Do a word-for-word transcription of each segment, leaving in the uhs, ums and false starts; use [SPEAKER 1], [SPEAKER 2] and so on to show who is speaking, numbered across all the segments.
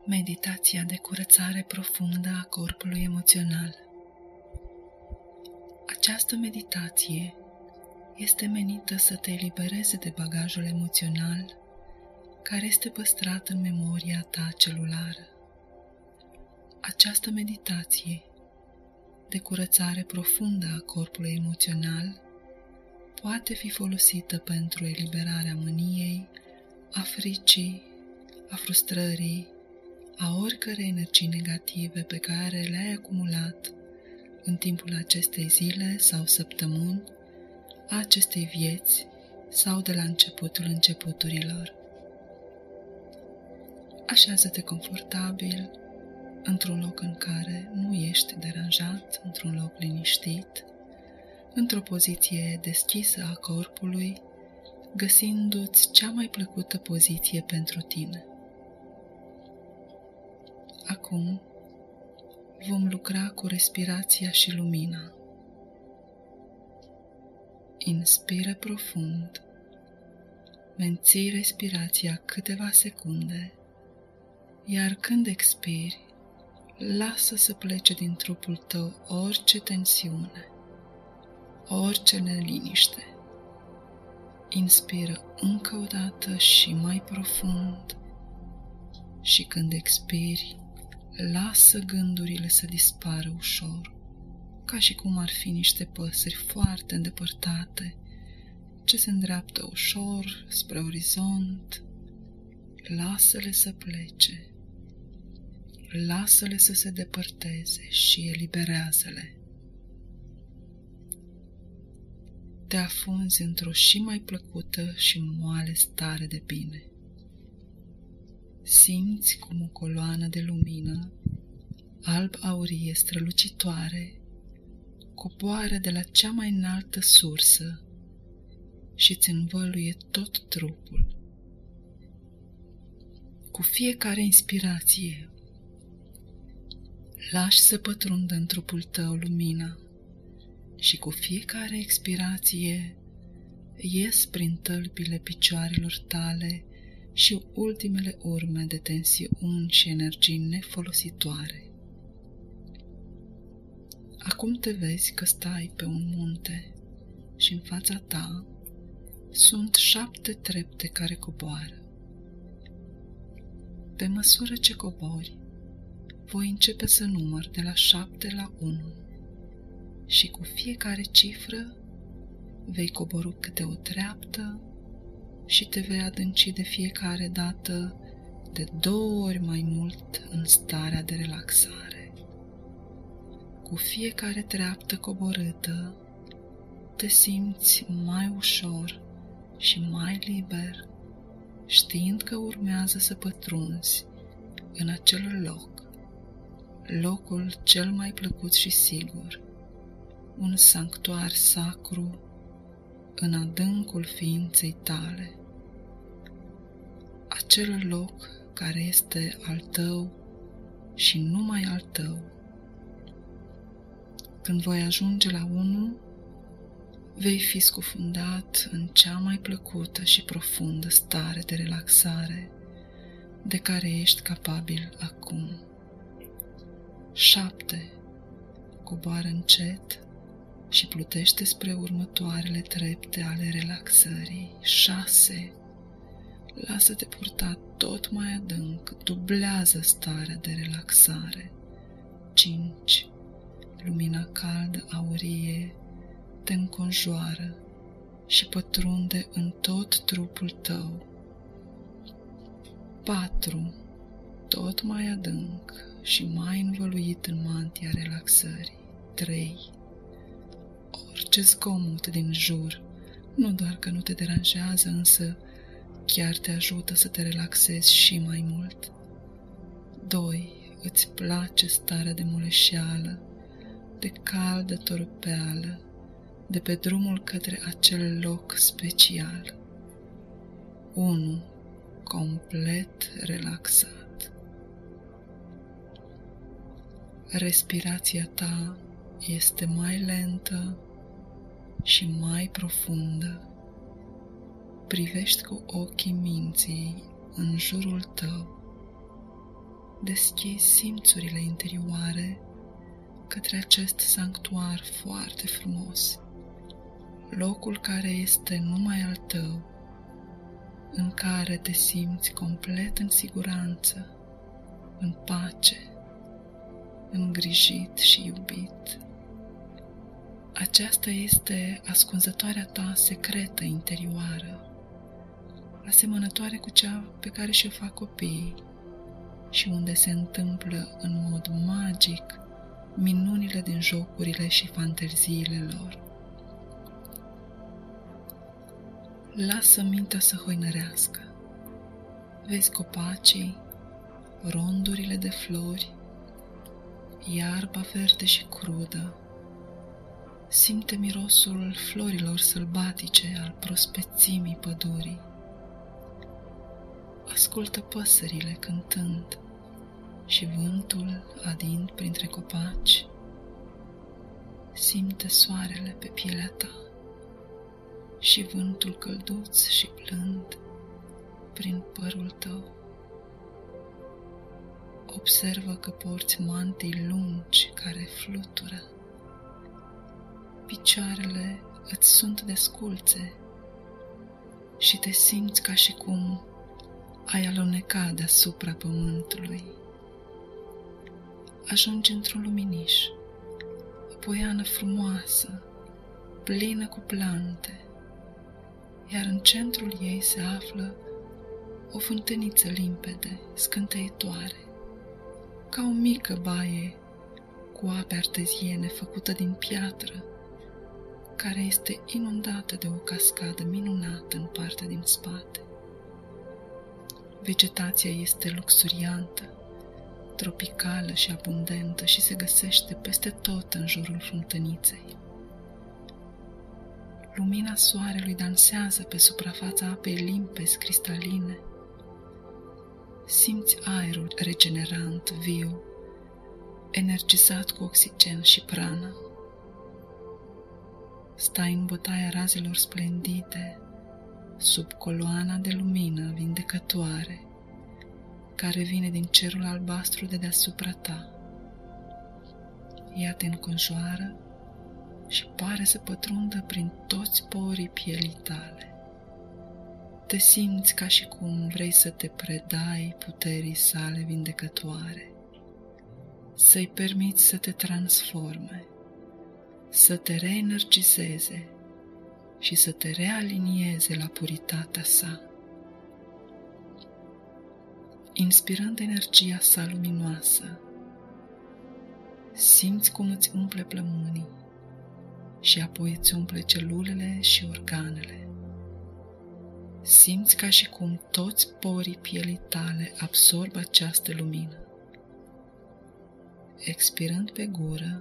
[SPEAKER 1] Meditația de curățare profundă a corpului emoțional. Această meditație este menită să te elibereze de bagajul emoțional care este păstrat în memoria ta celulară. Această meditație de curățare profundă a corpului emoțional poate fi folosită pentru eliberarea mâniei, a fricii, a frustrării, a oricărei energii negative pe care le-ai acumulat în timpul acestei zile sau săptămâni, a acestei vieți sau de la începutul începuturilor. Așează-te confortabil într-un loc în care nu ești deranjat, într-un loc liniștit, într-o poziție deschisă a corpului, găsindu-ți cea mai plăcută poziție pentru tine. Acum vom lucra cu respirația și lumina. Inspiră profund, menții respirația câteva secunde, iar când expiri, lasă să plece din trupul tău orice tensiune, orice neliniște. Inspiră încă o dată și mai profund și când expiri, lasă gândurile să dispară ușor, ca și cum ar fi niște păsări foarte îndepărtate, ce se îndreaptă ușor spre orizont. Lasă-le să plece, lasă-le să se depărteze și eliberează-le. Te afunzi într-o și mai plăcută și moale stare de bine. Simți cum o coloană de lumină, alb-aurie strălucitoare, coboară de la cea mai înaltă sursă și îți învăluie tot trupul. Cu fiecare inspirație, lași să pătrundă în trupul tău lumina și cu fiecare expirație ies prin tălpile picioarelor tale și ultimele urme de tensiuni și energii nefolositoare. Acum te vezi că stai pe un munte și în fața ta sunt șapte trepte care coboară. Pe măsură ce cobori, voi începe să număr de la șapte la unu și cu fiecare cifră vei coborî câte o treaptă și te vei adânci de fiecare dată de două ori mai mult în starea de relaxare. Cu fiecare treaptă coborâtă, te simți mai ușor și mai liber, știind că urmează să pătrunzi în acel loc, locul cel mai plăcut și sigur, un sanctuar sacru în adâncul ființei tale. Acel loc care este al tău și numai al tău. Când voi ajunge la unu, vei fi scufundat în cea mai plăcută și profundă stare de relaxare de care ești capabil acum. șapte. Coboară încet și plutește spre următoarele trepte ale relaxării. șase. Lasă-te purta tot mai adânc, dublează starea de relaxare. cinci. Lumina caldă aurie te înconjoară și pătrunde în tot trupul tău. patru. Tot mai adânc și mai învăluit în mantia relaxării. trei. Orice zgomot din jur, nu doar că nu te deranjează, însă chiar te ajută să te relaxezi și mai mult. doi. Îți place starea de moleșeală, de caldă torpeală, de pe drumul către acel loc special. unu. Complet relaxat. Respirația ta este mai lentă și mai profundă. Privești cu ochii minții în jurul tău. deschizi simțurile interioare către acest sanctuar foarte frumos, locul care este numai al tău, în care te simți complet în siguranță, în pace, îngrijit și iubit. Aceasta este ascunzătoarea ta secretă interioară, asemănătoare cu cea pe care și-o fac copiii și unde se întâmplă în mod magic minunile din jocurile și fanteziile lor. Lasă mintea să hoinărească. Vezi copacii, rondurile de flori, iarba verde și crudă. Simte mirosul florilor sălbatice al prospețimii pădurii. Ascultă păsările cântând și vântul adind printre copaci. Simte soarele pe pielea ta și vântul călduț și blând prin părul tău. Observă că porți mantii lungi care flutură. Picioarele îți sunt desculțe și te simți ca și cum ai aluneca deasupra pământului. Ajungi într-un luminiș, o poiană frumoasă, plină cu plante, iar în centrul ei se află o fântâniță limpede, scânteitoare, ca o mică baie cu ape arteziene făcută din piatră, care este inundată de o cascadă minunată în partea din spate. Vegetația este luxuriantă, tropicală și abundentă și se găsește peste tot în jurul fântâniței. Lumina soarelui dansează pe suprafața apei limpezi, cristaline. Simți aerul regenerant, viu, energizat cu oxigen și prană. Stai în bătaia razelor splendide, sub coloana de lumină vindecătoare, care vine din cerul albastru de deasupra ta. Ea te înconjoară și pare să pătrundă prin toți porii pielii tale. Te simți ca și cum vrei să te predai puterii sale vindecătoare, să-i permiți să te transforme, să te reenergizeze și să te realinieze la puritatea sa. Inspirând energia sa luminoasă, simți cum îți umple plămânii și apoi îți umple celulele și organele. Simți ca și cum toți porii pielii tale absorb această lumină. Expirând pe gură,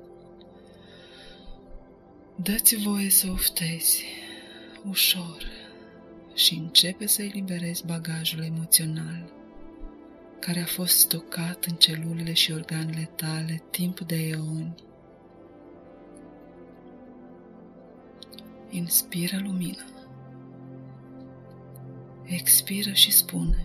[SPEAKER 1] dă-ți voie să oftezi ușor și începe să eliberezi bagajul emoțional care a fost stocat în celulele și organele tale timp de eoni. Inspiră lumină. Expiră și spune: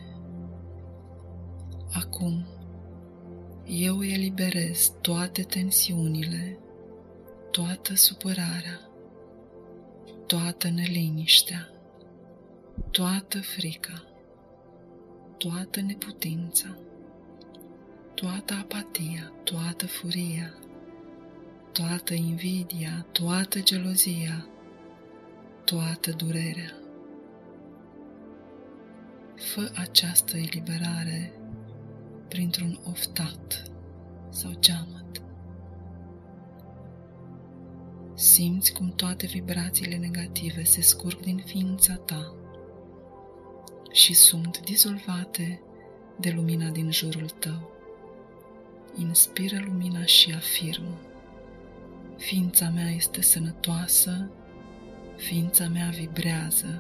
[SPEAKER 1] acum eu eliberez toate tensiunile, toată supărarea, toată neliniștea, toată frica, toată neputința, toată apatia, toată furia, toată invidia, toată gelozia, toată durerea. Fă această eliberare printr-un oftat sau geamăt. Simți cum toate vibrațiile negative se scurg din ființa ta și sunt dizolvate de lumina din jurul tău. Inspiră lumina și afirmă: ființa mea este sănătoasă, ființa mea vibrează.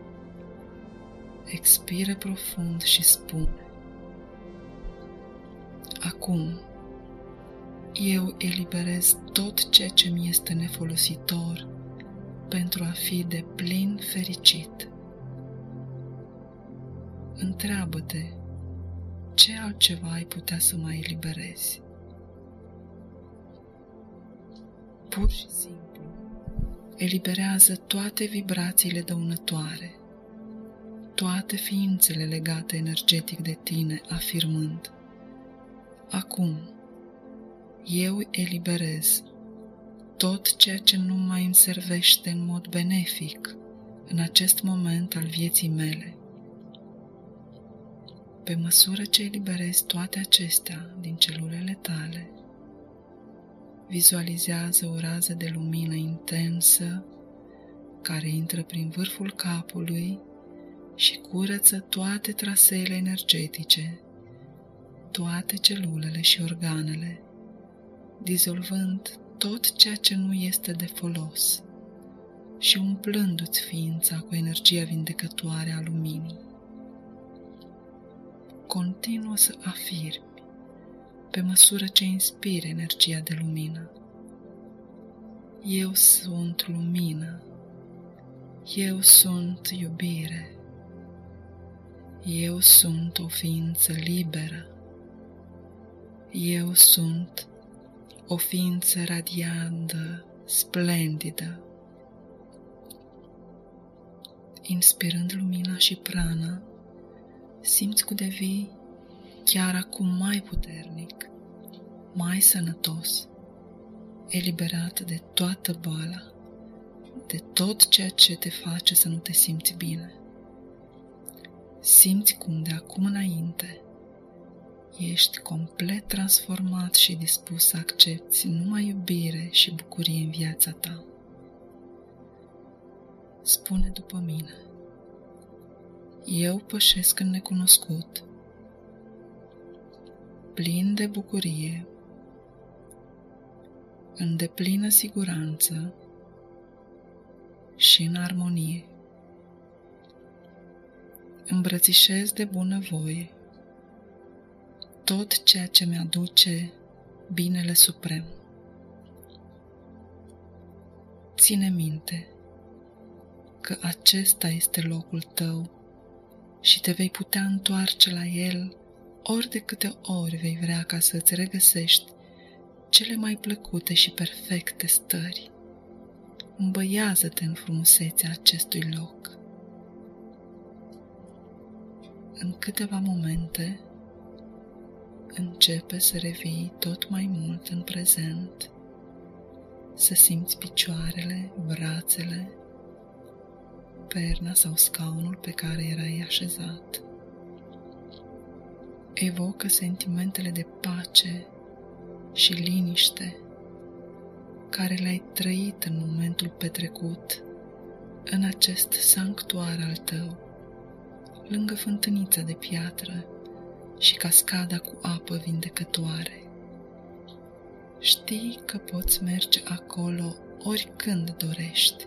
[SPEAKER 1] Expiră profund și spune: acum eu eliberez tot ceea ce mi este nefolositor pentru a fi de plin fericit. Întreabă-te: ce altceva ai putea să mai eliberezi? Pur și simplu, eliberează toate vibrațiile dăunătoare, toate ființele legate energetic de tine, afirmând: acum, eu eliberez tot ceea ce nu mai îmi servește în mod benefic în acest moment al vieții mele. Pe măsură ce eliberezi toate acestea din celulele tale, vizualizează o rază de lumină intensă care intră prin vârful capului și curăță toate traseele energetice, toate celulele și organele, dizolvând tot ceea ce nu este de folos și umplându-ți ființa cu energia vindecătoare a luminii. Continuă să afirmi, pe măsură ce inspiri energia de lumină: eu sunt lumină, eu sunt iubire, eu sunt o ființă liberă, eu sunt o ființă radiantă, splendidă. Inspirând lumina și prana, simți cum devii chiar acum mai puternic, mai sănătos, eliberat de toată boala, de tot ceea ce te face să nu te simți bine. Simți cum de acum înainte ești complet transformat și dispus să accepți numai iubire și bucurie în viața ta. Spune după mine: eu pășesc în necunoscut, plin de bucurie, în deplină siguranță și în armonie. Îmbrățișez de bunăvoie tot ceea ce mi-aduce binele suprem. Ține minte că acesta este locul tău și te vei putea întoarce la el ori de câte ori vei vrea ca să îți regăsești cele mai plăcute și perfecte stări. Îmbăiază-te în frumusețea acestui loc. În câteva momente începe să revii tot mai mult în prezent, să simți picioarele, brațele, perna sau scaunul pe care erai așezat. Evocă sentimentele de pace și liniște care le-ai trăit în momentul petrecut în acest sanctuar al tău, lângă fântânița de piatră și cascada cu apă vindecătoare. Știi că poți merge acolo oricând dorești.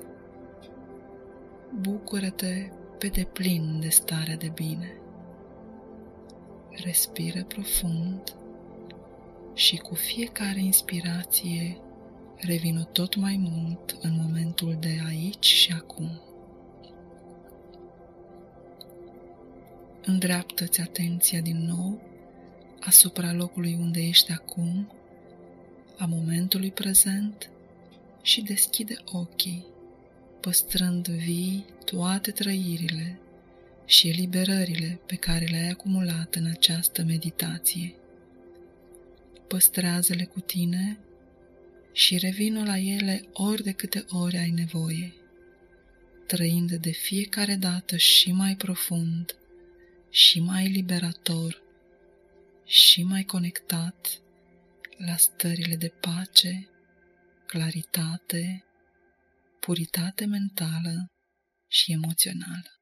[SPEAKER 1] Bucură-te pe deplin de starea de bine. Respiră profund și cu fiecare inspirație revină tot mai mult în momentul de aici și acum. Îndreaptă-ți atenția din nou asupra locului unde ești acum, a momentului prezent, și deschide ochii, păstrând vii toate trăirile și eliberările pe care le-ai acumulat în această meditație. Păstrează-le cu tine și revină la ele ori de câte ori ai nevoie, trăind de fiecare dată și mai profund, și mai liberator, și mai conectat la stările de pace, claritate, puritate mentală și emoțională.